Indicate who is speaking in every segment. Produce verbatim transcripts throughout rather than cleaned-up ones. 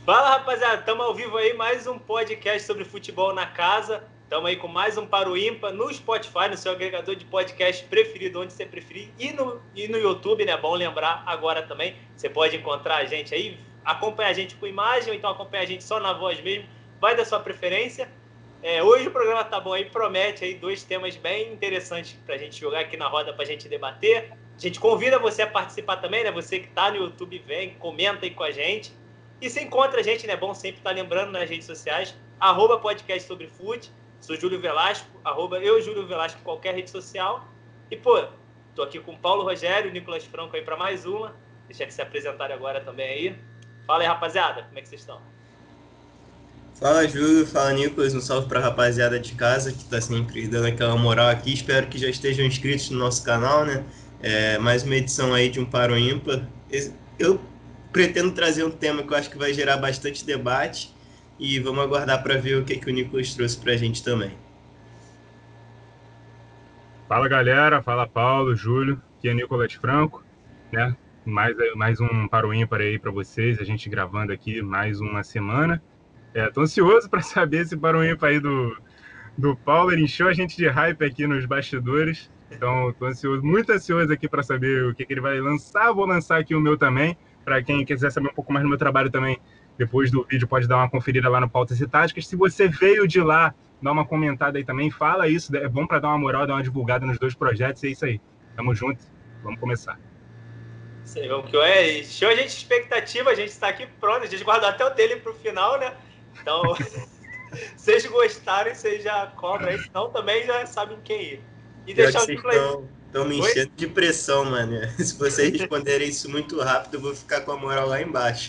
Speaker 1: Fala, rapaziada, estamos ao vivo aí, mais um podcast sobre futebol na casa. Estamos aí com mais um Para o Ímpar no Spotify, no seu agregador de podcast preferido, onde você preferir, e no, e no YouTube, né? Bom lembrar agora também, você pode encontrar a gente aí, acompanhar a gente com imagem, ou então acompanhar a gente só na voz mesmo, vai da sua preferência. É, hoje o programa tá bom aí, promete aí dois temas bem interessantes para a gente jogar aqui na roda, para a gente debater. A gente convida você a participar também, né? Você que está no YouTube, vem, comenta aí com a gente. E você encontra a gente, né? Bom sempre estar lembrando nas redes sociais, arroba podcast sobre fute, sou Júlio Velasco, arroba eu, Júlio Velasco, em qualquer rede social. E, pô, tô aqui com o Paulo Rogério e o Nicolas Franco aí para mais uma. Deixa eles se apresentarem agora também aí. Fala aí, rapaziada, como é que vocês estão?
Speaker 2: Fala, Júlio, fala, Nicolas, um salve pra rapaziada de casa que tá sempre dando aquela moral aqui. Espero que já estejam inscritos no nosso canal, né? É, mais uma edição aí de um Para o Ímpar. Eu pretendo trazer um tema que eu acho que vai gerar bastante debate e vamos aguardar para ver o que, que o Nicolas trouxe pra gente também.
Speaker 3: Fala, galera, fala Paulo, Júlio, aqui é Nicolas Franco, né? Mais, mais um Para o Ímpar aí para vocês, a gente gravando aqui mais uma semana. É, tô ansioso para saber esse Para o Ímpar aí do, do Paulo, ele encheu a gente de hype aqui nos bastidores, então tô ansioso, muito ansioso aqui para saber o que, que ele vai lançar. Vou lançar aqui o meu também, para quem quiser saber um pouco mais do meu trabalho também, depois do vídeo pode dar uma conferida lá no Pautas e Táticas. Se você veio de lá, dá uma comentada aí também, fala isso, é bom para dar uma moral, dar uma divulgada nos dois projetos, e é isso aí. Tamo junto, vamos começar.
Speaker 1: Isso aí, vamos que é. Show a gente expectativa, a gente está aqui pronto, a gente guardou até o dele pro final, né? Então, se vocês gostarem, vocês já cobram aí, senão também já sabem quem ir. E
Speaker 2: Pior
Speaker 1: deixar
Speaker 2: que
Speaker 1: o
Speaker 2: vocês
Speaker 1: Nicolas.
Speaker 2: estão me enchendo de pressão, mano. Se vocês responderem isso muito rápido, eu vou ficar com a moral lá embaixo.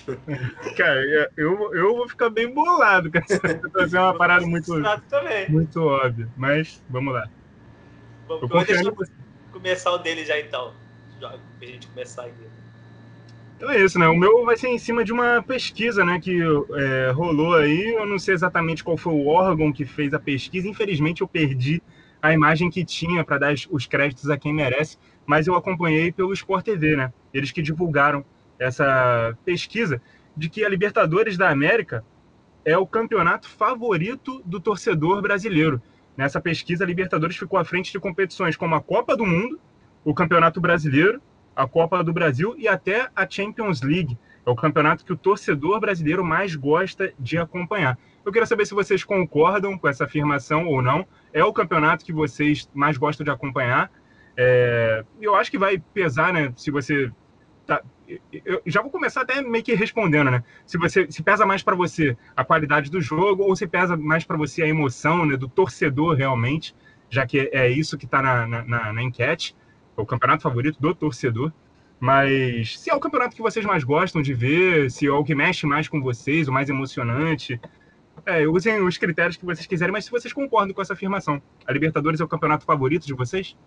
Speaker 3: Cara, eu, eu vou ficar bem bolado com essa situação, é uma parada muito, muito óbvia, mas vamos lá.
Speaker 1: Vamos,
Speaker 3: eu
Speaker 1: vou
Speaker 3: confio
Speaker 1: deixar
Speaker 3: em você.
Speaker 1: Começar o dele já então, pra gente começar aqui.
Speaker 3: Então é isso, né? O meu vai ser em cima de uma pesquisa, né, que é, rolou aí. Eu não sei exatamente qual foi o órgão que fez a pesquisa. Infelizmente, eu perdi a imagem que tinha para dar os créditos a quem merece, mas eu acompanhei pelo Sport T V, né? Eles que divulgaram essa pesquisa de que a Libertadores da América é o campeonato favorito do torcedor brasileiro. Nessa pesquisa, a Libertadores ficou à frente de competições como a Copa do Mundo, o Campeonato Brasileiro, a Copa do Brasil e até a Champions League. É o campeonato que o torcedor brasileiro mais gosta de acompanhar. Eu queria saber se vocês concordam com essa afirmação ou não. É o campeonato que vocês mais gostam de acompanhar. É... Eu acho que vai pesar, né? Se você tá... Eu já vou começar até meio que respondendo, né? Se você se pesa mais para você a qualidade do jogo ou se pesa mais para você a emoção, né, do torcedor realmente, já que é isso que está na, na, na enquete. O campeonato favorito do torcedor, mas se é o campeonato que vocês mais gostam de ver, se é o que mexe mais com vocês, o mais emocionante, é, usem os critérios que vocês quiserem, mas se vocês concordam com essa afirmação, a Libertadores é o campeonato favorito de vocês?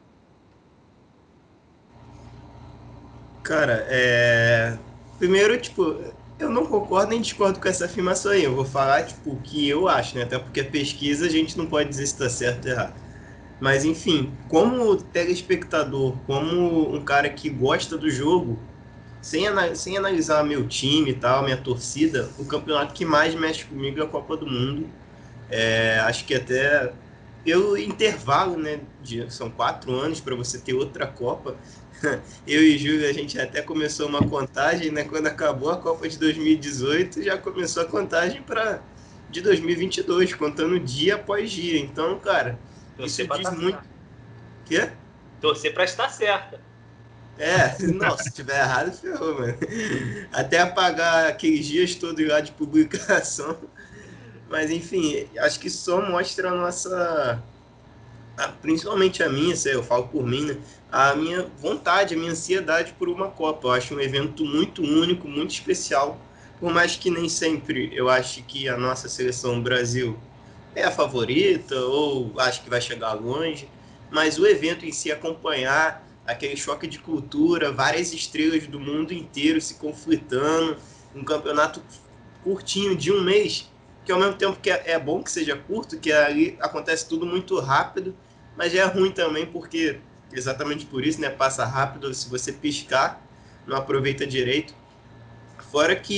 Speaker 2: Cara, é... primeiro, tipo, eu não concordo nem discordo com essa afirmação aí. Eu vou falar, tipo, o que eu acho, né? Até porque a pesquisa a gente não pode dizer se tá certo ou errado. Mas enfim, como telespectador, como um cara que gosta do jogo, sem, sem analisar meu time e tal, minha torcida, o campeonato que mais mexe comigo é a Copa do Mundo. É, acho que até pelo intervalo, né? De, são quatro anos para você ter outra Copa. Eu e Júlio, a gente até começou uma contagem, né? Quando acabou a Copa de dois mil e dezoito, já começou a contagem para de dois mil e vinte e dois, contando dia após dia. Então, cara,
Speaker 1: Torcer
Speaker 2: isso diz
Speaker 1: tá
Speaker 2: muito. Quê?
Speaker 1: Torcer para estar certa.
Speaker 2: É, não, se tiver errado, ferrou, mano. Até apagar aqueles dias todos lá de publicação. Mas, enfim, acho que só mostra a nossa. A, principalmente a minha, sei, eu falo por mim, né? A minha vontade, a minha ansiedade por uma Copa. Eu acho um evento muito único, muito especial. Por mais que nem sempre eu ache que a nossa seleção Brasil é a favorita ou acho que vai chegar longe, mas o evento em si, acompanhar aquele choque de cultura, várias estrelas do mundo inteiro se conflitando, um campeonato curtinho de um mês, que ao mesmo tempo que é bom que seja curto, que ali acontece tudo muito rápido, mas já é ruim também porque, exatamente por isso, né, passa rápido, se você piscar, não aproveita direito. Fora que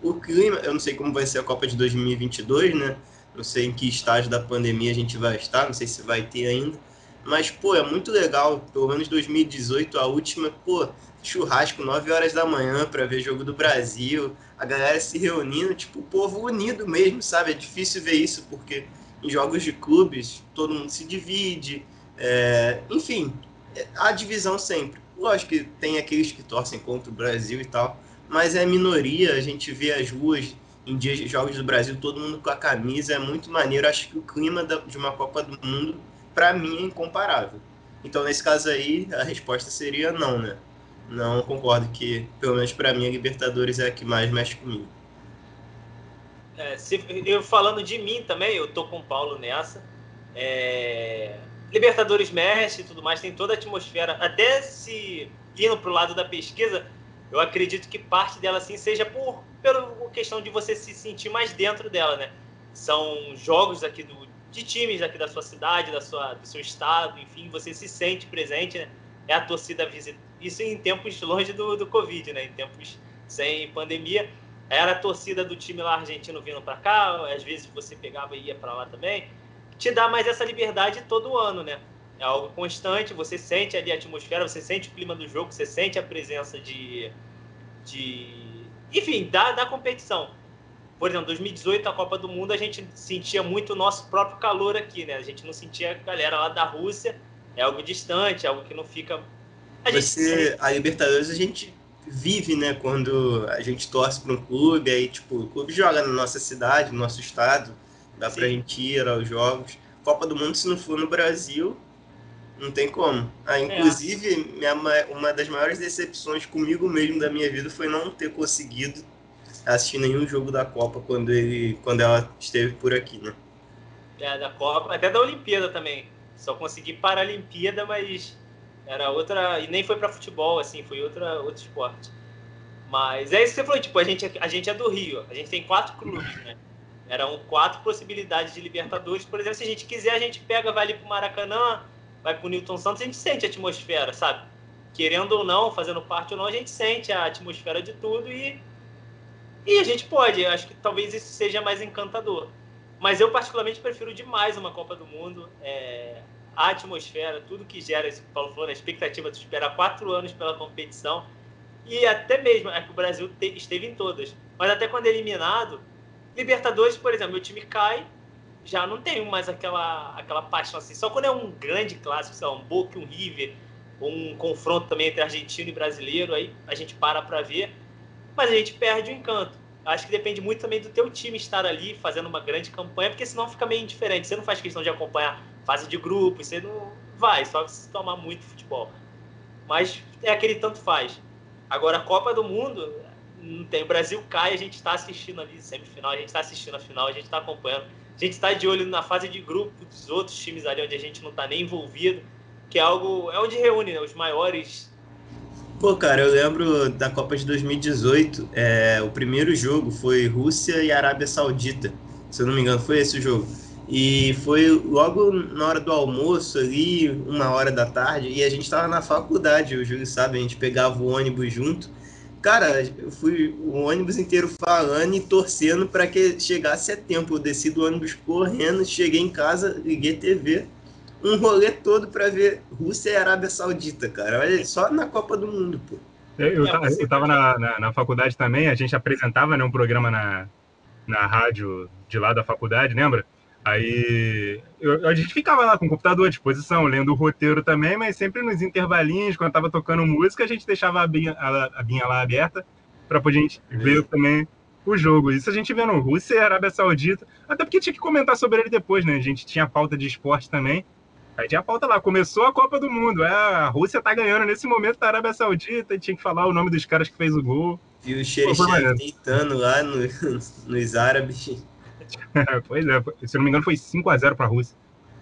Speaker 2: o clima, eu não sei como vai ser a Copa de dois mil e vinte e dois, né? Não sei em que estágio da pandemia a gente vai estar, não sei se vai ter ainda. Mas, pô, é muito legal. Pelo menos dois mil e dezoito, a última, pô, churrasco nove horas da manhã para ver jogo do Brasil. A galera se reunindo, tipo, o povo unido mesmo, sabe? É difícil ver isso porque em jogos de clubes todo mundo se divide. É... Enfim, há divisão sempre. Lógico que tem aqueles que torcem contra o Brasil e tal, mas é minoria. A gente vê as ruas em dias de jogos do Brasil, todo mundo com a camisa, é muito maneiro. Acho que o clima de uma Copa do Mundo, para mim, é incomparável. Então, nesse caso aí, a resposta seria não, né? Não concordo que, pelo menos para mim, a Libertadores é a que mais mexe comigo.
Speaker 1: É, se, eu falando de mim também, eu tô com o Paulo nessa. É, Libertadores mexe e tudo mais, tem toda a atmosfera. Até se indo pro lado da pesquisa, eu acredito que parte dela assim seja por pela questão de você se sentir mais dentro dela, né? São jogos aqui do, de times aqui da sua cidade, da sua, do seu estado, enfim, você se sente presente, né? É a torcida visita. Isso em tempos longe do, do Covid, né? Em tempos sem pandemia. Era a torcida do time lá argentino vindo para cá, às vezes você pegava e ia para lá também. Te dá mais essa liberdade todo ano, né? É algo constante, você sente ali a atmosfera, você sente o clima do jogo, você sente a presença de... de enfim, da, da competição. Por exemplo, dois mil e dezoito, a Copa do Mundo, a gente sentia muito o nosso próprio calor aqui, né? A gente não sentia a galera lá da Rússia, é algo distante, é algo que não fica...
Speaker 2: A, você, gente... a Libertadores a gente vive, né? Quando a gente torce para um clube, aí tipo, o clube joga na nossa cidade, no nosso estado, dá Sim. pra gente ir aos jogos. Copa do Mundo, se não for no Brasil, não tem como. Ah, inclusive, é. minha, uma das maiores decepções comigo mesmo da minha vida foi não ter conseguido assistir nenhum jogo da Copa quando, ele, quando ela esteve por aqui, né?
Speaker 1: É, da Copa, até da Olimpíada também. Só consegui para a Olimpíada, mas era outra... E nem foi para futebol, assim, foi outra, outro esporte. Mas é isso que você falou, tipo, a gente, a gente é do Rio, a gente tem quatro clubes, né? Eram quatro possibilidades de Libertadores. Por exemplo, se a gente quiser, a gente pega, vai ali pro Maracanã, vai pro Newton Santos, a gente sente a atmosfera, sabe? Querendo ou não, fazendo parte ou não, a gente sente a atmosfera de tudo e, e a gente pode. Acho que talvez isso seja mais encantador. Mas eu, particularmente, prefiro demais uma Copa do Mundo. É, a atmosfera, tudo que gera, isso que o Paulo falou, a expectativa de esperar quatro anos pela competição. E até mesmo, é que o Brasil te, esteve em todas. Mas até quando é eliminado, Libertadores, por exemplo, meu time cai, já não tenho mais aquela, aquela paixão assim. Só quando é um grande clássico, sei lá, um Boca, um River, um confronto também entre argentino e brasileiro, aí a gente para para ver, mas a gente perde o encanto. Acho que depende muito também do teu time estar ali fazendo uma grande campanha, porque senão fica meio indiferente. Você não faz questão de acompanhar fase de grupo, você não vai, só se tomar muito futebol. Mas é aquele tanto faz. Agora, a Copa do Mundo, não tem. O Brasil cai, a gente está assistindo ali semifinal, a gente está assistindo a final, a gente está acompanhando. A gente está de olho na fase de grupo dos outros times ali, onde a gente não está nem envolvido, que é algo... É onde reúne, né, os maiores...
Speaker 2: Pô, cara, eu lembro da Copa de dois mil e dezoito, é, o primeiro jogo foi Rússia e Arábia Saudita, se eu não me engano, foi esse o jogo. E foi logo na hora do almoço ali, uma hora da tarde, e a gente tava na faculdade, o Júlio sabe, a gente pegava o ônibus junto. Cara, eu fui o ônibus inteiro falando e torcendo para que chegasse a tempo. Eu desci do ônibus correndo, cheguei em casa, liguei T V, um rolê todo para ver Rússia e Arábia Saudita, cara. Olha, só na Copa do Mundo, pô.
Speaker 3: Eu, eu, eu tava na, na, na faculdade também, a gente apresentava, né, um programa na, na rádio de lá da faculdade, lembra? Aí eu, a gente ficava lá com o computador à disposição, lendo o roteiro também, mas sempre nos intervalinhos, quando tava tocando música, a gente deixava a binha, a, a binha lá aberta para poder gente ver também o jogo. Isso a gente vendo Rússia e Arábia Saudita, até porque tinha que comentar sobre ele depois, né? A gente tinha a pauta de esporte também. Aí tinha a pauta lá, começou a Copa do Mundo, é, a Rússia tá ganhando nesse momento da Arábia Saudita, e tinha que falar o nome dos caras que fez o gol.
Speaker 2: E o Xerxes deitando lá no, nos árabes.
Speaker 3: Pois é, se eu não me engano foi cinco a zero para a Rússia.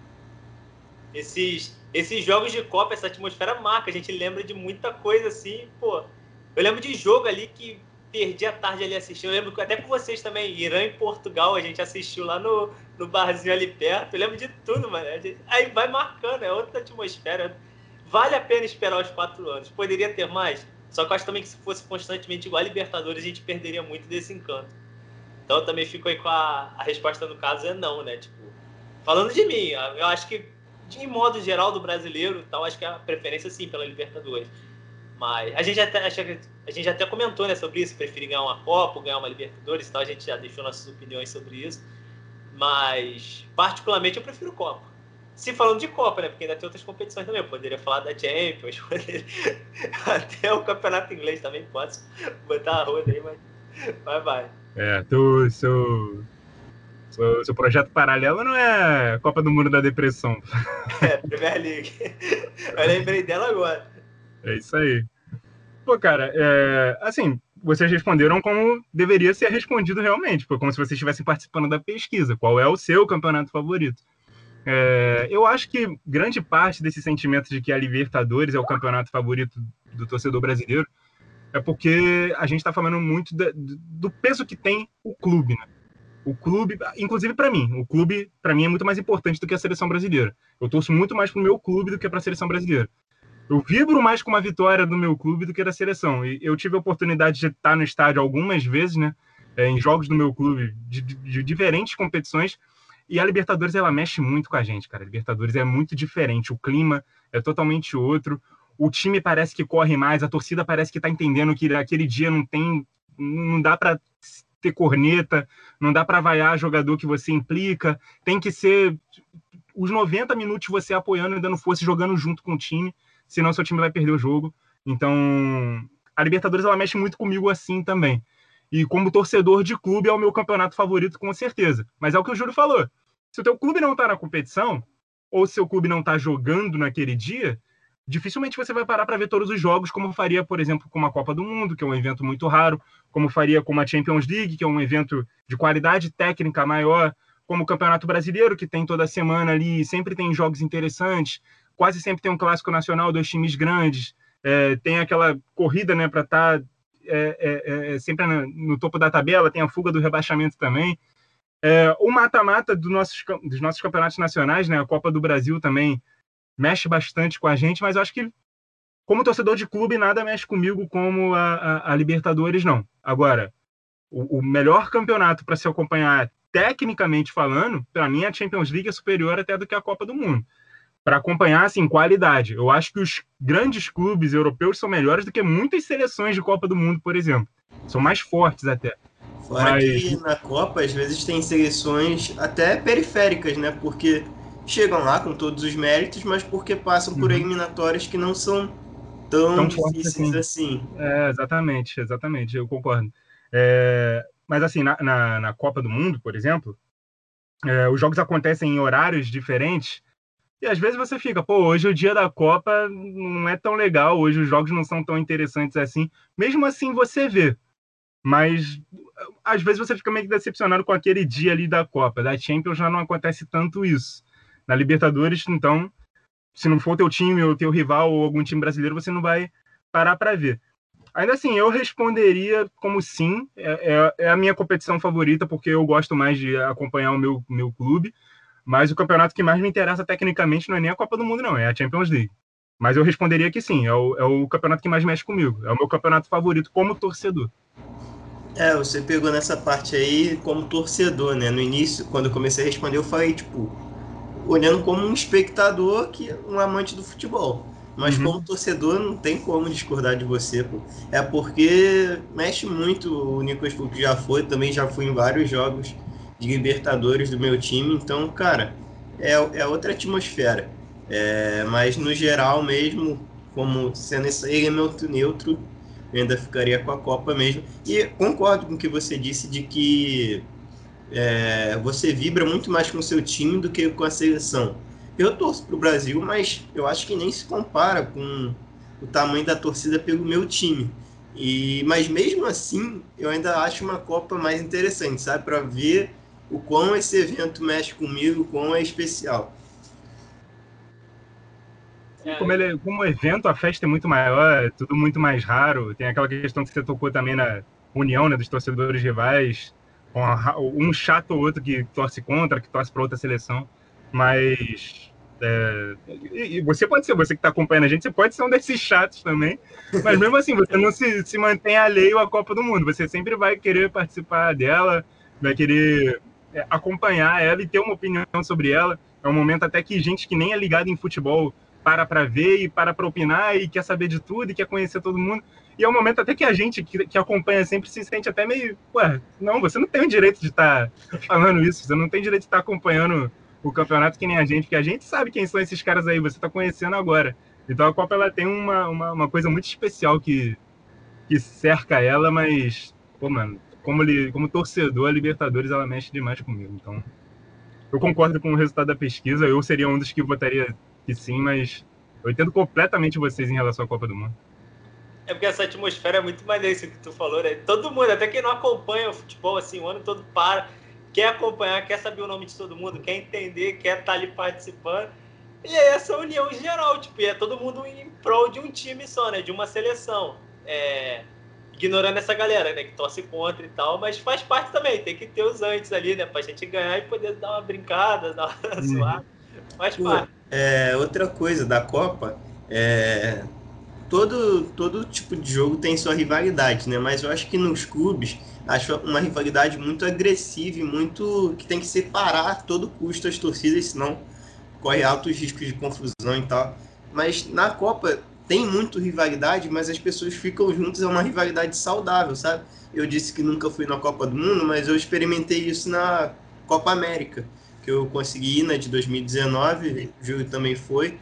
Speaker 1: Esses, esses jogos de Copa, essa atmosfera marca, a gente lembra de muita coisa assim, pô. Eu lembro de jogo ali que perdi a tarde ali assistindo, eu lembro até com vocês também, Irã e Portugal, a gente assistiu lá no, no barzinho ali perto, eu lembro de tudo, mano. Gente, aí vai marcando, é outra atmosfera. Vale a pena esperar os quatro anos. Poderia ter mais? Só que eu acho também que se fosse constantemente igual a Libertadores, a gente perderia muito desse encanto. Então eu também fico aí com a, a resposta no caso é não, né? Tipo, falando de mim, eu acho que de modo geral do brasileiro e tal, acho que a preferência sim pela Libertadores. Mas a gente até, a gente até comentou, né, sobre isso, preferir ganhar uma Copa ou ganhar uma Libertadores e tal, a gente já deixou nossas opiniões sobre isso. Mas, particularmente, eu prefiro Copa. Se falando de Copa, né, porque ainda tem outras competições também, eu poderia falar da Champions, poderia... até o Campeonato Inglês também posso botar a roda aí, mas vai, vai.
Speaker 3: É, tu, seu, seu, seu projeto paralelo não é Copa do Mundo da Depressão.
Speaker 1: É, Premier League. Eu lembrei dela agora.
Speaker 3: É isso aí. Pô, cara, é, assim, vocês responderam como deveria ser respondido realmente, foi como se vocês estivessem participando da pesquisa. Qual é o seu campeonato favorito? É, eu acho que grande parte desse sentimento de que a Libertadores é o campeonato favorito do torcedor brasileiro é porque a gente está falando muito da, do peso que tem o clube, né? O clube, inclusive para mim, o clube para mim é muito mais importante do que a seleção brasileira. Eu torço muito mais pro meu clube do que para a seleção brasileira. Eu vibro mais com uma vitória do meu clube do que da seleção. E eu tive a oportunidade de estar no estádio algumas vezes, né? Em jogos do meu clube, de, de, de diferentes competições. E a Libertadores, ela mexe muito com a gente, cara. A Libertadores é muito diferente. O clima é totalmente outro. O time parece que corre mais. A torcida parece que tá entendendo que aquele dia não tem... Não dá para ter corneta. Não dá para vaiar jogador que você implica. Tem que ser... Os noventa minutos você apoiando e dando força, jogando junto com o time. Senão seu time vai perder o jogo. Então, a Libertadores, ela mexe muito comigo assim também. E como torcedor de clube, é o meu campeonato favorito, com certeza. Mas é o que o Júlio falou. Se o teu clube não tá na competição, ou se o seu clube não tá jogando naquele dia, dificilmente você vai parar para ver todos os jogos, como faria, por exemplo, com uma Copa do Mundo, que é um evento muito raro, como faria com uma Champions League, que é um evento de qualidade técnica maior, como o Campeonato Brasileiro, que tem toda semana ali, sempre tem jogos interessantes, quase sempre tem um clássico nacional, dois times grandes, é, tem aquela corrida, né, para estar tá, é, é, é, sempre no, no topo da tabela, tem a fuga do rebaixamento também. É, o mata-mata do nossos, dos nossos campeonatos nacionais, né, a Copa do Brasil também mexe bastante com a gente, mas eu acho que, como torcedor de clube, nada mexe comigo como a, a, a Libertadores, não. Agora, o, o melhor campeonato para se acompanhar, tecnicamente falando, para mim a Champions League é superior até do que a Copa do Mundo. Para acompanhar, assim, qualidade. Eu acho que os grandes clubes europeus são melhores do que muitas seleções de Copa do Mundo, por exemplo. São mais fortes até.
Speaker 2: Fora Mas... que na Copa, às vezes, tem seleções até periféricas, né? Porque chegam lá com todos os méritos, mas porque passam por uhum. eliminatórias que não são tão, tão difíceis assim. assim.
Speaker 3: É, exatamente, exatamente, eu concordo. É, mas assim, na, na, na Copa do Mundo, por exemplo, é, os jogos acontecem em horários diferentes, e às vezes você fica, pô, hoje o dia da Copa não é tão legal, hoje os jogos não são tão interessantes assim. Mesmo assim você vê, mas às vezes você fica meio que decepcionado com aquele dia ali da Copa. Da Champions já não acontece tanto isso. Na Libertadores, então, se não for o teu time ou o teu rival ou algum time brasileiro, você não vai parar para ver. Ainda assim, eu responderia como sim, é, é, é a minha competição favorita, porque eu gosto mais de acompanhar o meu, meu clube, mas o campeonato que mais me interessa tecnicamente não é nem a Copa do Mundo, não, é a Champions League. Mas eu responderia que sim, é o, é o campeonato que mais mexe comigo, é o meu campeonato favorito como torcedor.
Speaker 2: É, você pegou nessa parte aí como torcedor, né? No início, quando eu comecei a responder, eu falei, tipo, olhando como um espectador, que um amante do futebol. Mas uhum. como torcedor, não tem como discordar de você, pô. É porque mexe muito, o Nicolas Pupo já foi, também já fui em vários jogos de Libertadores do meu time, então, cara, é, é outra atmosfera. É, mas, no geral mesmo, como sendo esse elemento neutro, eu ainda ficaria com a Copa mesmo. E concordo com o que você disse de que é, você vibra muito mais com o seu time do que com a seleção. Eu torço para o Brasil, mas eu acho que nem se compara com o tamanho da torcida pelo meu time. E, mas mesmo assim, eu ainda acho uma Copa mais interessante, sabe? Para ver o quão esse evento mexe comigo, o quão é especial.
Speaker 3: Como, ele, como evento, a festa é muito maior, é tudo muito mais raro. Tem aquela questão que você tocou também na união, né, dos torcedores rivais, um chato ou outro que torce contra, que torce para outra seleção. Mas É, e, e você pode ser, você que está acompanhando a gente, você pode ser um desses chatos também, mas mesmo assim, você não se, se mantém alheio à Copa do Mundo, você sempre vai querer participar dela, vai querer é, acompanhar ela e ter uma opinião sobre ela. É um momento até que gente que nem é ligada em futebol para para ver e para para opinar e quer saber de tudo e quer conhecer todo mundo. E é um momento até que a gente que, que acompanha sempre se sente até meio, ué, não, você não tem o direito de estar tá falando isso, você não tem direito de estar tá acompanhando o campeonato que nem a gente, porque a gente sabe quem são esses caras aí, você está conhecendo agora. Então a Copa ela tem uma, uma, uma coisa muito especial que, que cerca ela, mas, pô, mano, como, como torcedor, a Libertadores ela mexe demais comigo. Então, eu concordo com o resultado da pesquisa, eu seria um dos que votaria que sim, mas eu entendo completamente vocês em relação à Copa do Mundo.
Speaker 1: É porque essa atmosfera é muito maneira, isso que tu falou, né? Todo mundo, até quem não acompanha o futebol assim, o ano todo para, quer acompanhar, quer saber o nome de todo mundo, quer entender, quer estar ali participando. E é essa união geral, tipo, é todo mundo em prol de um time só, né? De uma seleção. É... Ignorando essa galera, né? Que torce contra e tal, mas faz parte também, tem que ter os antes ali, né? Pra gente ganhar e poder dar uma brincada, dar uma uhum. suada. Faz
Speaker 2: Pô,
Speaker 1: parte.
Speaker 2: É, outra coisa da Copa, é... Todo, todo tipo de jogo tem sua rivalidade, né? Mas eu acho que nos clubes, acho uma rivalidade muito agressiva e muito que tem que separar a todo custo as torcidas, senão corre altos riscos de confusão e tal. Mas na Copa tem muito rivalidade, mas as pessoas ficam juntas, é uma rivalidade saudável, sabe? Eu disse que nunca fui na Copa do Mundo, mas eu experimentei isso na Copa América, que eu consegui ir na de dois mil e dezenove, o Júlio também foi.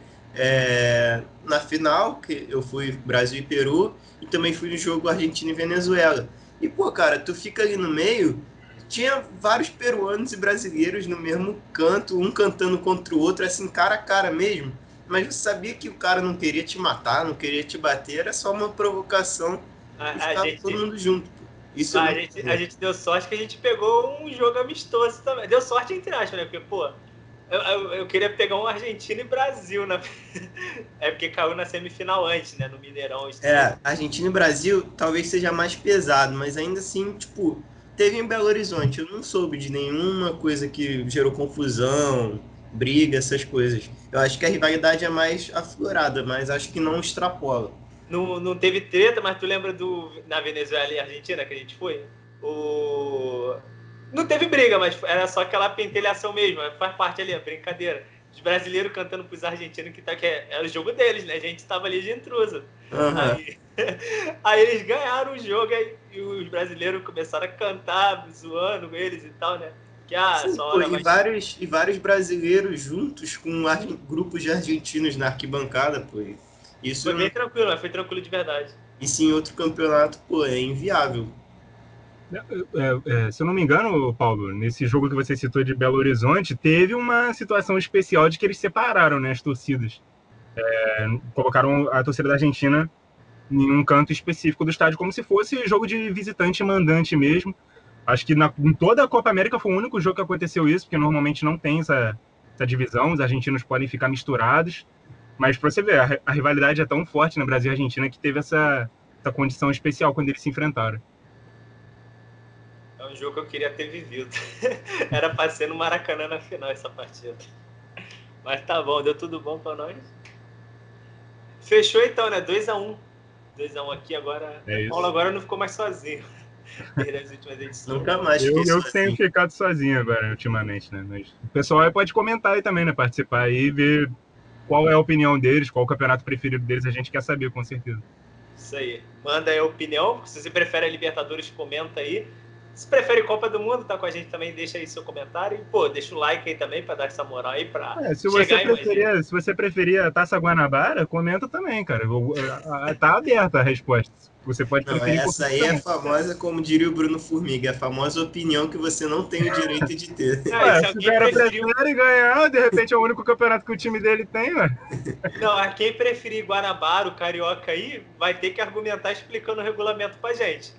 Speaker 2: É, na final, que eu fui Brasil e Peru, e também fui no jogo Argentina e Venezuela. E, pô, cara, tu fica ali no meio, tinha vários peruanos e brasileiros no mesmo canto, um cantando contra o outro, assim, cara a cara mesmo. Mas você sabia que o cara não queria te matar, não queria te bater, era só uma provocação.
Speaker 1: A,
Speaker 2: e ficava
Speaker 1: gente,
Speaker 2: todo mundo junto. Pô. Isso
Speaker 1: a,
Speaker 2: é
Speaker 1: gente, a gente deu sorte que a gente pegou um jogo amistoso também. Deu sorte entre aspas, né? Porque, pô, Eu, eu, eu queria pegar um Argentina e Brasil, né? É porque caiu na semifinal antes, né? No Mineirão.
Speaker 2: É, Argentina e Brasil talvez seja mais pesado, mas ainda assim, tipo, teve em Belo Horizonte. Eu não soube de nenhuma coisa que gerou confusão, briga, essas coisas. Eu acho que a rivalidade é mais aflorada, mas acho que não extrapola.
Speaker 1: Não, não teve treta, mas tu lembra do na Venezuela e Argentina que a gente foi? O... Não teve briga, mas era só aquela pentelhação mesmo. Faz parte ali, a brincadeira. Os brasileiros cantando pros argentinos, que, tá, que era o jogo deles, né? A gente tava ali de intruso. Uhum. Aí, aí eles ganharam o jogo aí, e os brasileiros começaram a cantar, zoando eles e tal, né? Que, ah,
Speaker 2: Sim,
Speaker 1: só
Speaker 2: pô, e,
Speaker 1: mais...
Speaker 2: vários, e vários brasileiros juntos com grupos de argentinos na arquibancada, pô. Isso
Speaker 1: foi bem não... tranquilo, mas foi tranquilo de verdade.
Speaker 2: Isso em outro campeonato, pô, é inviável.
Speaker 3: É, é, se eu não me engano, Paulo, nesse jogo que você citou de Belo Horizonte, teve uma situação especial de que eles separaram, né, as torcidas. É, colocaram a torcida da Argentina em um canto específico do estádio, como se fosse jogo de visitante e mandante mesmo. Acho que na, em toda a Copa América foi o único jogo que aconteceu isso, porque normalmente não tem essa, essa divisão, os argentinos podem ficar misturados. Mas para você ver, a, a rivalidade é tão forte no Brasil e Argentina que teve essa, essa condição especial quando eles se enfrentaram.
Speaker 1: É um jogo que eu queria ter vivido. Era pra ser no Maracanã na final essa partida. Mas tá bom, deu tudo bom pra nós. Fechou então, né? dois a um. dois a um aqui agora.
Speaker 3: É
Speaker 1: o Paulo agora não ficou mais sozinho. Desde as últimas edições.
Speaker 2: Nunca mais
Speaker 3: Eu,
Speaker 2: fiquei
Speaker 3: eu
Speaker 2: sozinho.
Speaker 3: tenho ficado sozinho agora, ultimamente, né? Mas o pessoal aí pode comentar aí também, né? Participar aí e ver qual é a opinião deles, qual o campeonato preferido deles, a gente quer saber, com certeza.
Speaker 1: Isso aí. Manda aí a opinião. Se você prefere a Libertadores, comenta aí. Se prefere Copa do Mundo, tá com a gente também, deixa aí seu comentário. E, pô, deixa o like aí também pra dar essa moral aí pra
Speaker 3: é, se você preferia, se você preferia a Taça Guanabara, comenta também, cara. Tá aberta a resposta. Você pode
Speaker 2: não,
Speaker 3: preferir.
Speaker 2: Essa aí é a famosa, como diria o Bruno Formiga, a famosa opinião que você não tem o direito de ter.
Speaker 1: Não,
Speaker 3: ué,
Speaker 1: se,
Speaker 3: se o cara preferiu... prefere ganhar, de repente é o único campeonato que o time dele tem, ué.
Speaker 1: Não, a quem preferir Guanabara, o Carioca aí, vai ter que argumentar explicando o regulamento pra gente.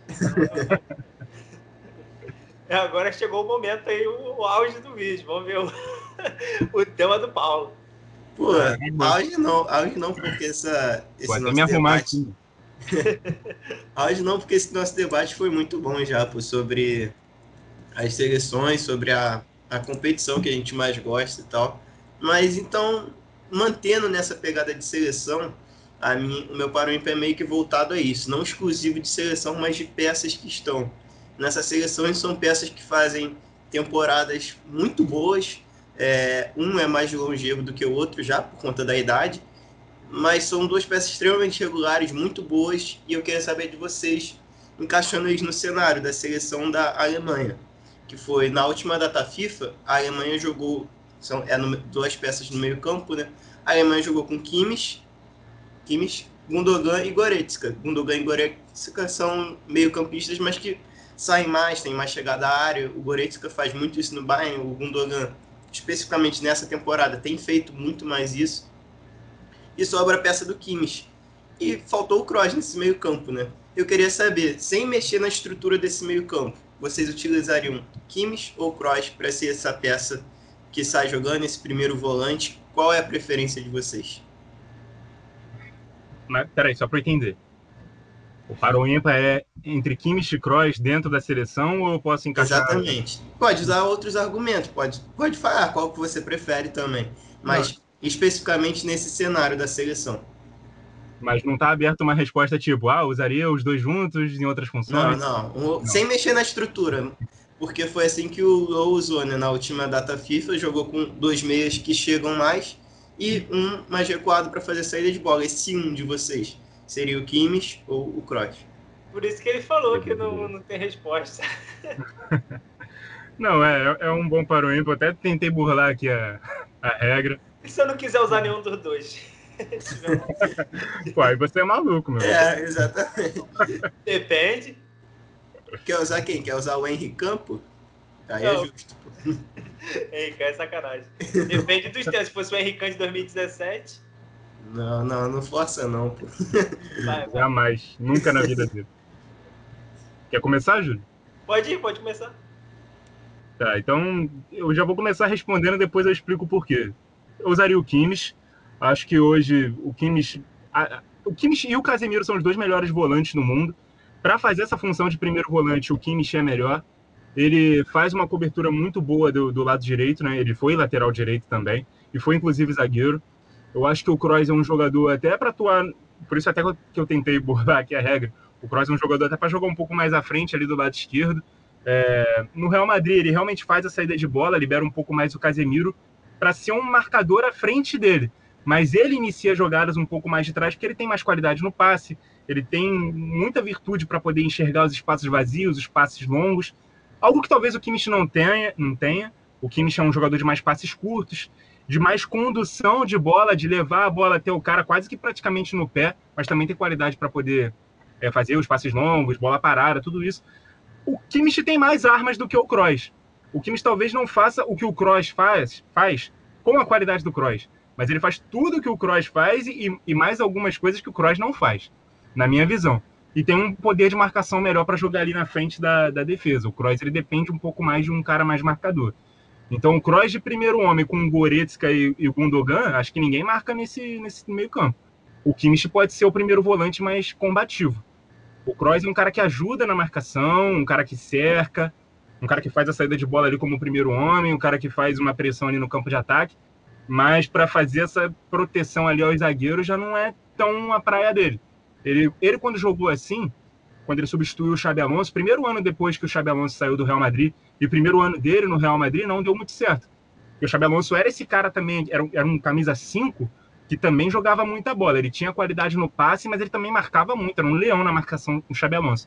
Speaker 1: Agora chegou o momento aí, o, o auge do vídeo. Vamos ver o, o tema do Paulo.
Speaker 2: Pô, ah, auge não, auge não, porque essa, esse
Speaker 3: Pode
Speaker 2: nosso
Speaker 3: me arrumar
Speaker 2: debate...
Speaker 3: aqui.
Speaker 2: Auge não, porque esse nosso debate foi muito bom já, pô, sobre as seleções, sobre a, a competição que a gente mais gosta e tal. Mas então, mantendo nessa pegada de seleção, a mim, o meu Paroímpa é meio que voltado a isso, não exclusivo de seleção, mas de peças que estão nessa seleção, e são peças que fazem temporadas muito boas. É, um é mais longevo do que o outro já, por conta da idade, mas são duas peças extremamente regulares, muito boas, e eu queria saber de vocês, encaixando eles no cenário da seleção da Alemanha, que foi na última data FIFA, a Alemanha jogou, são é, duas peças no meio campo, né? A Alemanha jogou com Kimmich, Kimmich, Gundogan e Goretzka. Gundogan e Goretzka são meio-campistas, mas que saem mais, têm mais chegada à área. O Goretzka faz muito isso no Bayern, o Gundogan, especificamente nessa temporada, tem feito muito mais isso. E sobra a peça do Kimmich. E faltou o Kroos nesse meio-campo, né? Eu queria saber, sem mexer na estrutura desse meio-campo, vocês utilizariam Kimmich ou Kroos para ser essa peça que sai jogando, esse primeiro volante? Qual é a preferência de vocês?
Speaker 3: Mas, peraí, só para eu entender. O Paroímpa é entre Kimmich e Kroos dentro da seleção, ou eu posso encaixar...
Speaker 2: Exatamente. Pode usar outros argumentos, pode, pode falar qual que você prefere também, mas não. Especificamente nesse cenário da seleção.
Speaker 3: Mas não está aberto uma resposta tipo, ah, usaria os dois juntos em outras funções?
Speaker 2: Não, não, não. Sem mexer na estrutura, porque foi assim que o Low usou, né? Na última data FIFA, jogou com dois meias que chegam mais, e um mais recuado para fazer saída de bola. Esse um de vocês seria o Kimmich ou o Kroos?
Speaker 1: Por isso que ele falou que não, não tem resposta.
Speaker 3: Não, é, é um bom Paroímpa. Eu até tentei burlar aqui a, a regra.
Speaker 1: E se eu não quiser usar nenhum dos dois?
Speaker 3: Pô, aí você é maluco, meu.
Speaker 2: É, exatamente.
Speaker 1: Depende.
Speaker 2: Quer usar quem? Quer usar o Henry Campo? Aí não. É justo.
Speaker 1: Henrique é sacanagem. Depende dos tempos. Se fosse o Henrique de dois mil e dezessete...
Speaker 2: Não, não, não força não, pô.
Speaker 1: Vai, vai.
Speaker 3: Jamais. Nunca na vida dele. Quer começar, Júlio?
Speaker 1: Pode ir, pode começar.
Speaker 3: Tá, então eu já vou começar respondendo, depois eu explico o porquê. Eu usaria o Kimmich. Acho que hoje o Kimmich... A, o Kimmich e o Casemiro são os dois melhores volantes no mundo. Para fazer essa função de primeiro volante, o Kimmich é melhor. Ele faz uma cobertura muito boa do, do lado direito, né? Ele foi lateral direito também, e foi inclusive zagueiro. Eu acho que o Kroos é um jogador até para atuar, por isso até que eu tentei burlar aqui a regra, o Kroos é um jogador até para jogar um pouco mais à frente ali do lado esquerdo. É, no Real Madrid ele realmente faz a saída de bola, libera um pouco mais o Casemiro para ser um marcador à frente dele, mas ele inicia jogadas um pouco mais de trás porque ele tem mais qualidade no passe, ele tem muita virtude para poder enxergar os espaços vazios, os passes longos, algo que talvez o Kimmich não tenha, não tenha. O Kimmich é um jogador de mais passes curtos, de mais condução de bola, de levar a bola até o cara quase que praticamente no pé, mas também tem qualidade para poder é, fazer os passes longos, bola parada, tudo isso. O Kimmich tem mais armas do que o Kroos. O Kimmich talvez não faça o que o Kroos faz, faz com a qualidade do Kroos, mas ele faz tudo o que o Kroos faz e, e mais algumas coisas que o Kroos não faz, na minha visão. E tem um poder de marcação melhor para jogar ali na frente da, da defesa. O Kroos ele depende um pouco mais de um cara mais marcador. Então, o Kroos de primeiro homem com o Goretzka e, e o Gundogan, acho que ninguém marca nesse, nesse meio campo. O Kimmich pode ser o primeiro volante mais combativo. O Kroos é um cara que ajuda na marcação, um cara que cerca, um cara que faz a saída de bola ali como primeiro homem, um cara que faz uma pressão ali no campo de ataque, mas para fazer essa proteção ali aos zagueiros já não é tão a praia dele. Ele, ele quando jogou assim, quando ele substituiu o Xabi Alonso, primeiro ano depois que o Xabi Alonso saiu do Real Madrid, e o primeiro ano dele no Real Madrid não deu muito certo. Porque o Xabi Alonso era esse cara também, era um, era um camisa cinco, que também jogava muita bola. Ele tinha qualidade no passe, mas ele também marcava muito, era um leão na marcação com o Xabi Alonso.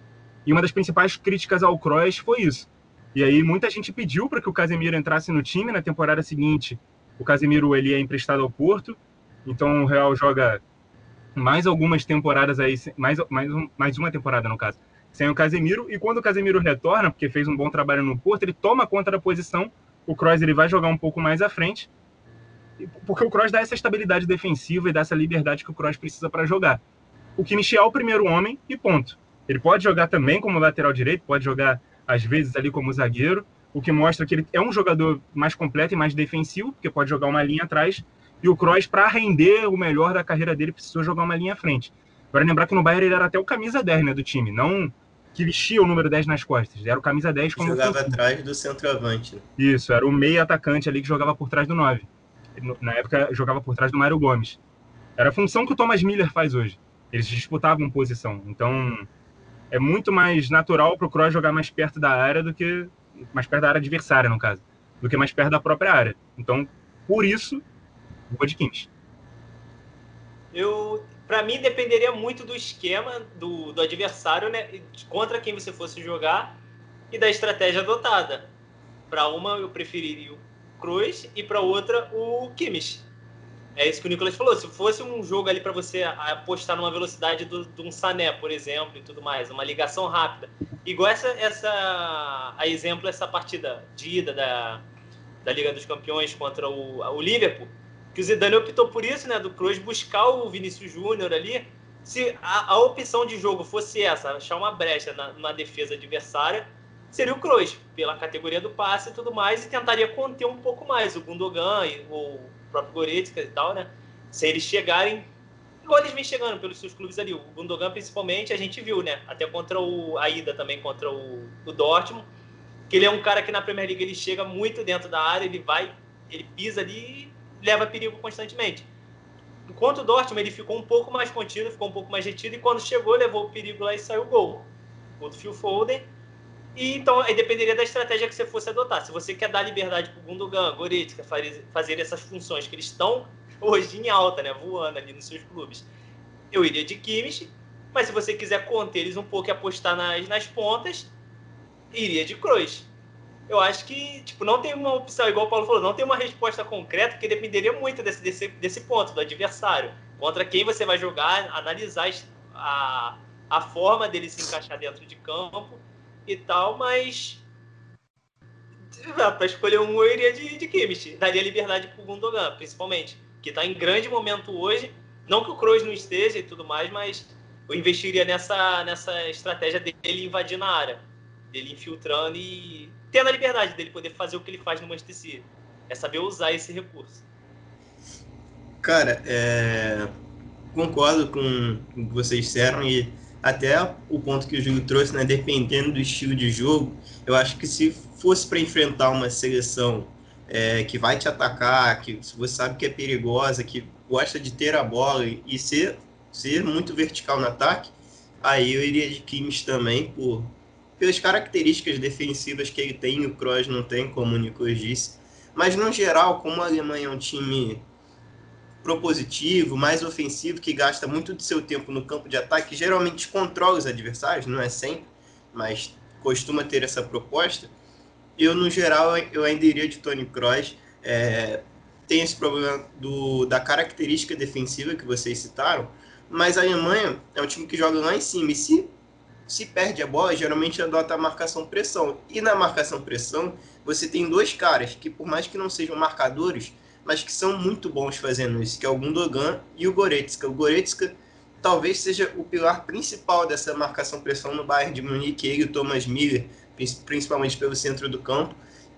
Speaker 3: E uma das principais críticas ao Kroos foi isso. E aí muita gente pediu para que o Casemiro entrasse no time na temporada seguinte. O Casemiro ele é emprestado ao Porto, então o Real joga mais algumas temporadas aí, mais, mais, mais uma temporada no caso, sem o Casemiro, e quando o Casemiro retorna, porque fez um bom trabalho no Porto, ele toma conta da posição, o Kroos ele vai jogar um pouco mais à frente, porque o Kroos dá essa estabilidade defensiva e dá essa liberdade que o Kroos precisa para jogar. O Kimmich é o primeiro homem e ponto. Ele pode jogar também como lateral direito, pode jogar às vezes ali como zagueiro, o que mostra que ele é um jogador mais completo e mais defensivo, porque pode jogar uma linha atrás, e o Kroos, para render o melhor da carreira dele, precisou jogar uma linha à frente. Agora, lembrar que no Bayern ele era até o camisa dez, né, do time, não que vestia o número dez nas costas, era o camisa dez como...
Speaker 2: Jogava atrás do centroavante.
Speaker 3: Isso, era o meio atacante ali que jogava por trás do nove. na época jogava por trás do Mário Gomes. Era a função que o Thomas Miller faz hoje. Eles disputavam posição. Então, é muito mais natural para o Kroos jogar mais perto da área do que... mais perto da área adversária, no caso. Do que mais perto da própria área. Então, por isso, vou de Kimmich.
Speaker 1: Eu, para mim, dependeria muito do esquema do, do adversário, né? Contra quem você fosse jogar e da estratégia adotada. Para uma, eu preferiria o Kroos e para outra, o Kimmich. É isso que o Nicolas falou. Se fosse um jogo ali para você apostar numa velocidade do, de um Sané, por exemplo, e tudo mais, uma ligação rápida. Igual essa, essa a exemplo, essa partida de ida da, da Liga dos Campeões contra o, o Liverpool, que o Zidane optou por isso, né, do Kroos buscar o Vinícius Júnior ali. Se a, a opção de jogo fosse essa, achar uma brecha na, na defesa adversária, seria o Kroos, pela categoria do passe e tudo mais, e tentaria conter um pouco mais o Gundogan e o próprio Goretzka e tal, né? Se eles chegarem, igual eles vêm chegando pelos seus clubes ali. O Gundogan, principalmente, a gente viu, né? Até contra o, a ida também contra o, o Dortmund, que ele é um cara que na Premier League ele chega muito dentro da área, ele vai, ele pisa ali e leva perigo constantemente. Enquanto o Dortmund, ele ficou um pouco mais contido, ficou um pouco mais retido, e quando chegou, levou o perigo lá e saiu o gol. O do Phil Foden. E então, aí dependeria da estratégia que você fosse adotar. Se você quer dar liberdade para o Gundogan, Goretzka, fazer essas funções que eles estão hoje em alta, né, voando ali nos seus clubes, eu iria de Kimmich. Mas se você quiser conter eles um pouco e apostar nas, nas pontas, iria de Kroos. Eu acho que tipo, não tem uma opção, igual o Paulo falou, não tem uma resposta concreta, porque dependeria muito desse, desse, desse ponto, do adversário. Contra quem você vai jogar, analisar a, a forma dele se encaixar dentro de campo e tal, mas para escolher um eu iria de, de Kimmich. Daria liberdade para o Gundogan, principalmente, que está em grande momento hoje. Não que o Kroos não esteja e tudo mais, mas eu investiria nessa, nessa estratégia dele invadir na área, dele infiltrando e tendo a liberdade dele poder fazer o que ele faz no Manchester City. É saber usar esse recurso.
Speaker 2: Cara, é... concordo com o que vocês disseram e até o ponto que o Júlio trouxe, né, dependendo do estilo de jogo, eu acho que se fosse para enfrentar uma seleção é, que vai te atacar, que você sabe que é perigosa, que gosta de ter a bola e ser, ser muito vertical no ataque, aí eu iria de Kimmich também, por, pelas características defensivas que ele tem, o Kroos não tem, como o Nicolas disse. Mas, no geral, como a Alemanha é um time propositivo, mais ofensivo, que gasta muito do seu tempo no campo de ataque, geralmente controla os adversários, não é sempre, mas costuma ter essa proposta, eu, no geral, eu ainda iria de Toni Kroos. É, tem esse problema do, da característica defensiva que vocês citaram, mas a Alemanha é um time que joga lá em cima, e se, se perde a bola, geralmente adota a marcação-pressão, e na marcação-pressão, você tem dois caras que, por mais que não sejam marcadores, mas que são muito bons fazendo isso, que é o Gundogan e o Goretzka. O Goretzka talvez seja o pilar principal dessa marcação-pressão no Bayern de Munique, ele e o Thomas Miller, principalmente pelo centro do campo.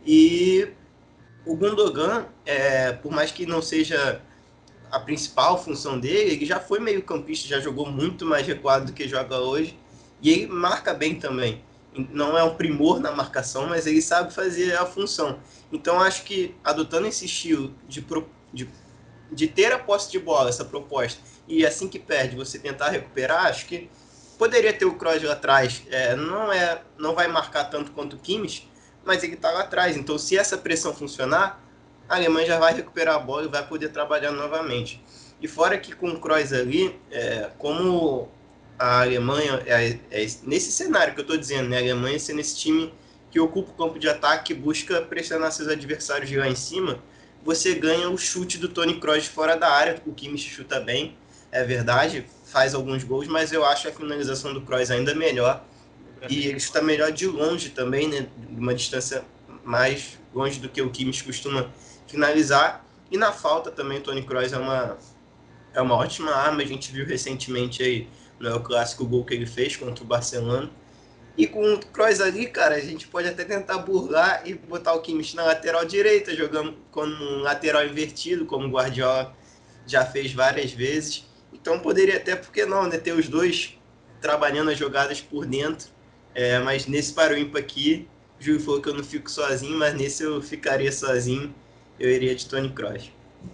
Speaker 2: E o Gundogan, é, por mais que não seja a principal função dele, ele já foi meio campista, já jogou muito mais recuado do que joga hoje, e ele marca bem também. Não é um primor na marcação, mas ele sabe fazer a função. Então, acho que adotando esse estilo de, de, de ter a posse de bola, essa proposta, e assim que perde, você tentar recuperar, acho que poderia ter o Kroos lá atrás. É, não, é, não vai marcar tanto quanto o Kimmich, mas ele está lá atrás. Então, se essa pressão funcionar, a Alemanha já vai recuperar a bola e vai poder trabalhar novamente. E fora que com o Kroos ali, é, como a Alemanha, é, é nesse cenário que eu estou dizendo, né? A Alemanha sendo esse time que ocupa o campo de ataque, busca pressionar seus adversários de lá em cima, você ganha o chute do Toni Kroos fora da área. O Kimmich chuta bem, é verdade, faz alguns gols, mas eu acho a finalização do Kroos ainda melhor. E ele chuta melhor de longe também, né? De uma distância mais longe do que o Kimmich costuma finalizar. E na falta também o Toni Kroos é uma, é uma ótima arma. A gente viu recentemente aí no clássico gol que ele fez contra o Barcelona. E com o Kroos ali, cara, a gente pode até tentar burlar e botar o Kimmich na lateral direita, jogando como um lateral invertido, como o Guardiola já fez várias vezes. Então poderia até, por que não, né, ter os dois trabalhando as jogadas por dentro. É, mas nesse Para o Ímpar aqui, o Júlio falou que eu não fico sozinho, mas nesse eu ficaria sozinho. Eu iria de Toni Kroos.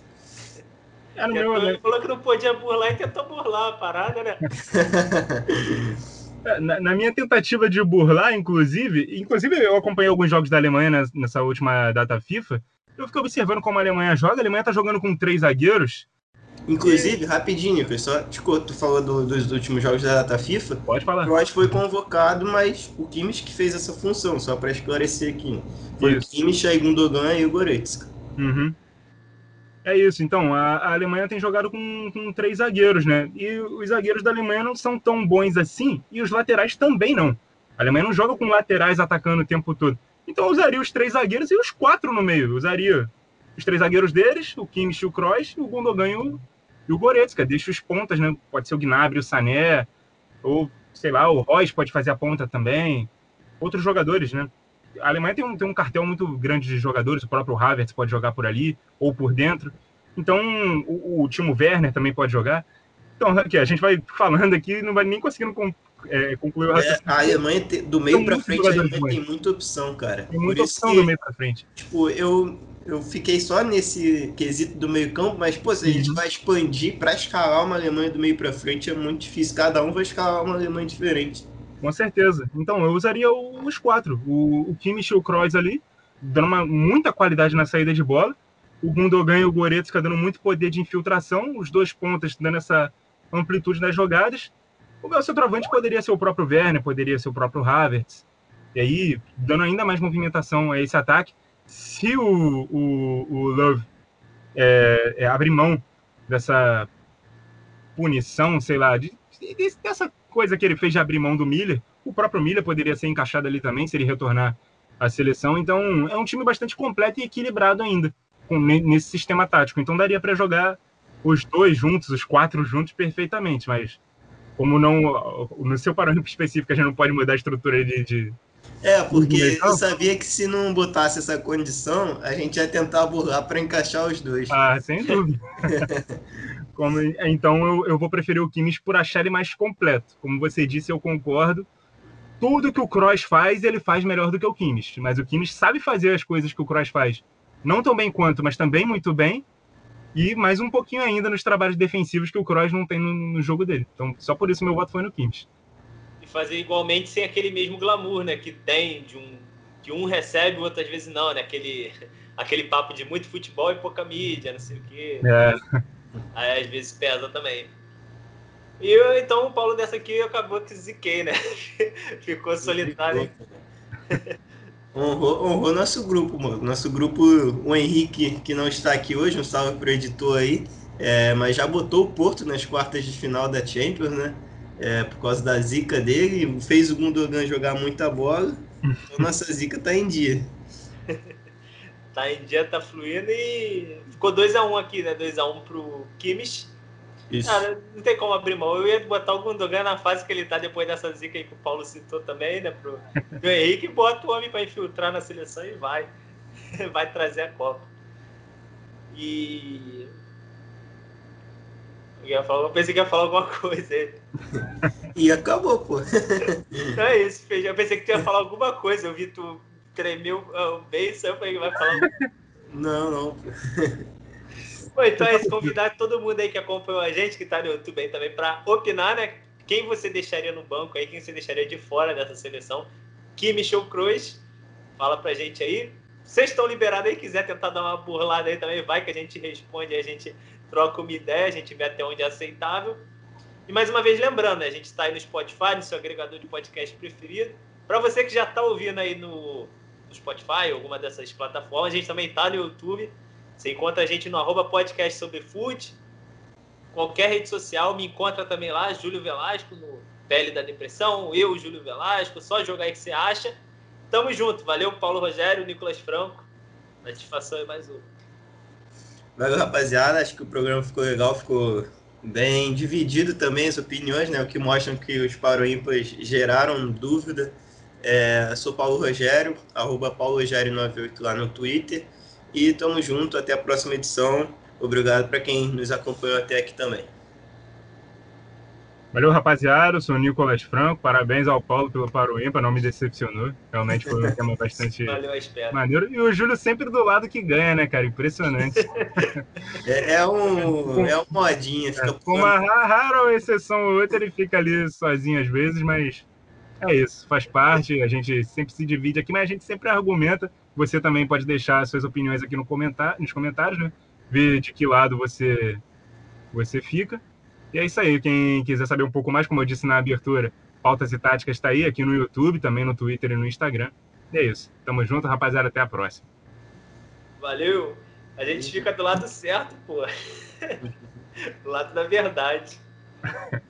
Speaker 3: É, no
Speaker 1: Já
Speaker 3: meu,
Speaker 1: tô-
Speaker 3: né?
Speaker 1: falou que não podia burlar e tentou burlar a parada, né?
Speaker 3: Na, na minha tentativa de burlar, inclusive, inclusive eu acompanhei alguns jogos da Alemanha nessa, nessa última data FIFA. Eu fiquei observando como a Alemanha joga. A Alemanha tá jogando com três zagueiros.
Speaker 2: Inclusive, rapidinho, pessoal, só tu falou do, dos últimos jogos da data FIFA.
Speaker 3: Pode falar.
Speaker 2: Kroos foi convocado, mas o Kimmich que fez essa função, só para esclarecer aqui. Foi
Speaker 3: Isso.
Speaker 2: o Kimmich, aí Gundogan e o Goretzka.
Speaker 3: Uhum. É isso. Então, a, a Alemanha tem jogado com, com três zagueiros, né? E os zagueiros da Alemanha não são tão bons assim, e os laterais também não. A Alemanha não joga com laterais atacando o tempo todo. Então, eu usaria os três zagueiros e os quatro no meio. Eu usaria os três zagueiros deles, o Kimmich, o Kroos, o Gundogan e o, e o Goretzka. Deixa os pontas, né? Pode ser o Gnabry, o Sané, ou, sei lá, o Reus pode fazer a ponta também. Outros jogadores, né? A Alemanha tem um, tem um cartel muito grande de jogadores, o próprio Havertz pode jogar por ali ou por dentro. Então, o, o Timo Werner também pode jogar. Então, aqui, a gente vai falando aqui, não vai nem conseguindo com, é, concluir o
Speaker 2: É,
Speaker 3: raciocínio.
Speaker 2: a Alemanha, te, do meio para frente, a Alemanha tem muita opção, cara.
Speaker 3: Tem
Speaker 2: Por
Speaker 3: muita
Speaker 2: isso
Speaker 3: opção
Speaker 2: que,
Speaker 3: do meio para frente.
Speaker 2: Tipo, eu, eu fiquei só nesse quesito do meio campo, mas, pô, se a gente
Speaker 3: Uhum.
Speaker 2: vai expandir para escalar uma Alemanha do meio para frente, é muito difícil. Cada um vai escalar uma Alemanha diferente.
Speaker 3: Com certeza. Então, eu usaria os quatro. O, o Kimmich e o Kroos ali, dando uma, muita qualidade na saída de bola. O Gundogan e o Goretzka dando muito poder de infiltração. Os dois pontas dando essa amplitude nas jogadas. O meu centroavante poderia ser o próprio Werner, poderia ser o próprio Havertz. E aí, dando ainda mais movimentação a esse ataque. Se o, o, o Love é, é, abrir mão dessa punição, sei lá, de, de, dessa coisa que ele fez de abrir mão do Miller, o próprio Miller poderia ser encaixado ali também, se ele retornar à seleção. Então, é um time bastante completo e equilibrado ainda, com, nesse sistema tático. Então, daria para jogar os dois juntos, os quatro juntos, perfeitamente. Mas, como não, no seu parâmetro específico, a gente não pode mudar a estrutura de. de
Speaker 2: é, porque eu sabia que se não botasse essa condição, a gente ia tentar burlar para encaixar os dois.
Speaker 3: Ah, sem dúvida. Como, então eu, eu vou preferir o Kimmich por achar ele mais completo. Como você disse, eu concordo. Tudo que o Kroos faz, ele faz melhor do que o Kimmich. Mas o Kimmich sabe fazer as coisas que o Kroos faz. Não tão bem quanto, mas também muito bem. E mais um pouquinho ainda nos trabalhos defensivos que o Kroos não tem no, no jogo dele. Então, só por isso meu voto foi no Kimmich.
Speaker 1: E fazer igualmente sem aquele mesmo glamour, né? Que tem, de um, que um recebe, o outro às vezes não, né? Aquele, aquele papo de muito futebol e pouca mídia, não sei o quê.
Speaker 3: É.
Speaker 1: Aí às vezes pesa também. E eu, então, o Paulo dessa aqui acabou que ziquei, né? Ficou solitário.
Speaker 2: Honrou, honrou nosso grupo, mano. Nosso grupo, o Henrique, que não está aqui hoje, um salve pro editor aí, é, mas já botou o Porto nas quartas de final da Champions, né? É, por causa da zica dele, fez o Gundogan jogar muita bola, então nossa zica tá em dia.
Speaker 1: Tá em dia, tá fluindo e ficou dois a um aqui, né? dois a um pro Kimmich.
Speaker 2: Isso.
Speaker 1: Cara, não tem como abrir mão. Eu ia botar o Gundogan na fase que ele tá depois dessa zica aí que o Paulo citou também, né? Pro, pro Henrique, bota o homem pra infiltrar na seleção e vai. Vai trazer a Copa. E... Eu, ia falar, eu pensei que ia falar alguma coisa aí.
Speaker 2: E acabou, pô.
Speaker 1: Então é isso, Feijão. Eu pensei que tu ia falar alguma coisa. Eu vi tu tremer o beijo, eu falei que vai falar.
Speaker 2: Não, não.
Speaker 1: Bom, então é isso. Convidar todo mundo aí que acompanhou a gente, que tá no YouTube aí também, pra opinar, né? Quem você deixaria no banco aí, quem você deixaria de fora dessa seleção. Kimmich ou Kroos, fala pra gente aí. Vocês estão liberados aí, quiser tentar dar uma burlada aí também, vai que a gente responde, a gente troca uma ideia, a gente vê até onde é aceitável. E mais uma vez lembrando, né, a gente está aí no Spotify, no seu agregador de podcast preferido. Para você que já está ouvindo aí no, no Spotify, alguma dessas plataformas, a gente também está no YouTube. Você encontra a gente no arroba podcast sobre food. Qualquer rede social, me encontra também lá, Júlio Velasco, no Pele da Depressão, eu, Júlio Velasco, só jogar aí que você acha. Tamo junto, valeu Paulo Rogério, Nicolas Franco. Satisfação é mais um.
Speaker 2: Valeu, rapaziada, acho que o programa ficou legal, ficou bem dividido também as opiniões, né? O que mostram que os paroímpas geraram dúvida. É, sou Paulo Rogério, arroba Paulo Rogério noventa e oito lá no Twitter. E tamo junto, até a próxima edição. Obrigado para quem nos acompanhou até aqui também.
Speaker 3: Valeu, rapaziada. Eu sou o Nicolas Franco. Parabéns ao Paulo pelo Paro Ímpar, não me decepcionou. Realmente foi um tema bastante
Speaker 1: Valeu a espera.
Speaker 3: maneiro. E o Júlio sempre do lado que ganha, né, cara? Impressionante.
Speaker 2: É, é um, é um modinha, fica
Speaker 3: Com
Speaker 2: pulando.
Speaker 3: uma rara exceção ou outra, ele fica ali sozinho às vezes, mas é isso, faz parte. A gente sempre se divide aqui, mas a gente sempre argumenta. Você também pode deixar suas opiniões aqui no comentário, nos comentários, né? Ver de que lado você, você fica. E é isso aí. Quem quiser saber um pouco mais, como eu disse na abertura, Pautas e Táticas está aí, aqui no YouTube, também no Twitter e no Instagram. E é isso. Tamo junto, rapaziada. Até a próxima.
Speaker 1: Valeu. A gente fica do lado certo, pô. Do lado da verdade.